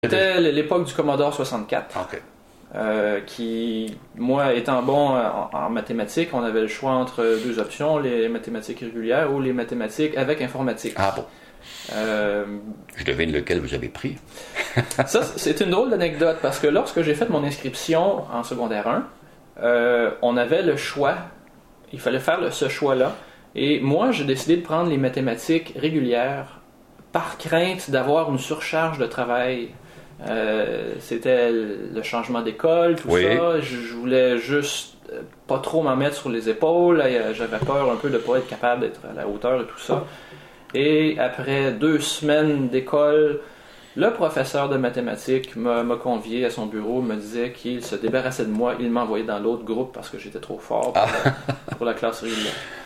C'était l'époque du Commodore 64. OK. Qui, moi, étant bon en mathématiques, on avait le choix entre deux options, les mathématiques régulières ou les mathématiques avec informatique. Ah bon. Je devine lequel vous avez pris. Ça, c'est une drôle d'anecdote parce que lorsque j'ai fait mon inscription en secondaire 1, on avait le choix. Il fallait faire ce choix-là. Et moi, j'ai décidé de prendre les mathématiques régulières par crainte d'avoir une surcharge de travail. C'était le changement d'école, tout ça. Je voulais juste pas trop m'en mettre sur les épaules. J'avais peur un peu de pas être capable d'être à la hauteur de tout ça. Et après 2 semaines d'école, le professeur de mathématiques m'a convié à son bureau, me disait qu'il se débarrassait de moi, il m'envoyait dans l'autre groupe parce que j'étais trop fort pour la classe régulière.